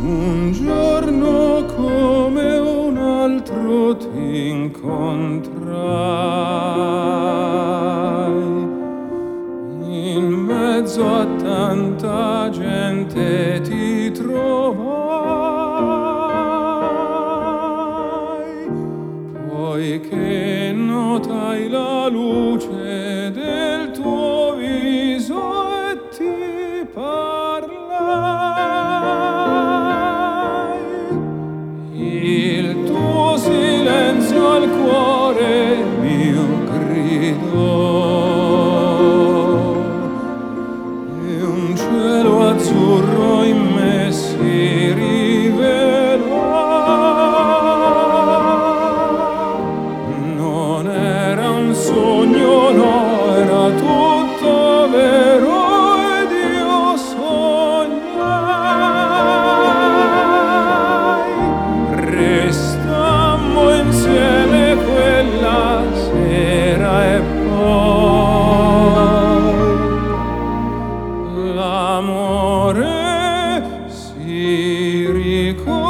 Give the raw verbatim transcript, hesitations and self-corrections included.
Un giorno come un altro ti incontrai, in mezzo a tanta gente ti trovai, poiché notai la luce del tuo viso e ti parlai. Il tuo silenzio al cuore mio gridò, e un cielo azzurro in me si rivelò. Non era un sogno, no, era tutto vero ed io sognai. Restammo insieme quella sera e poi l'amore si ricordò.